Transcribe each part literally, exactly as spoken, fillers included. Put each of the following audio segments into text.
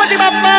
गणपती बाप्पा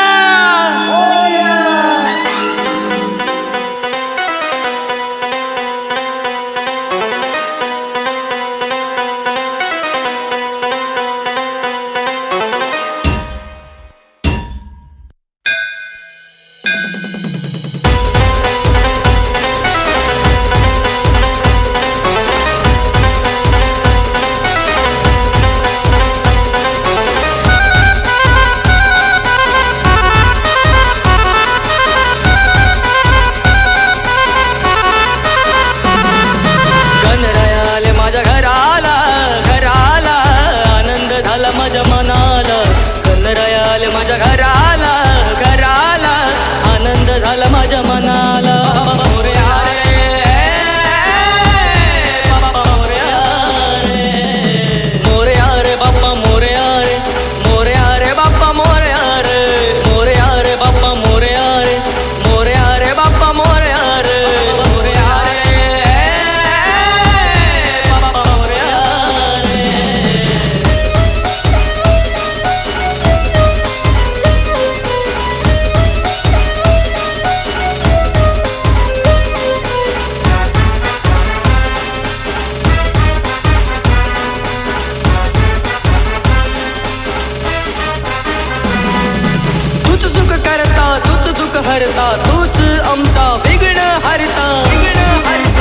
हरता तूच आमचा विघ्न हरता विघ्न हरता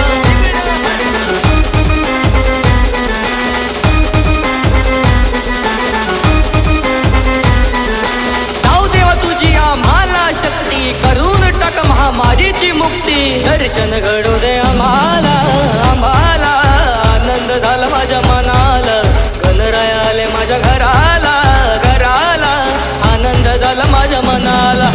जाऊ देवा तुझी आम्हाला शक्ती करून टाक महामारीची मुक्ती दर्शन घडू दे आम्हाला आम्हाला आनंद झाला माझ्या मनाला गणराय आले माझ्या घराला घराला आनंद झाला माझ्या मनाला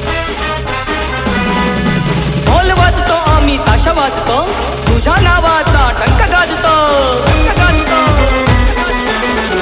ताशा वाजतो तुझ्या नावाचा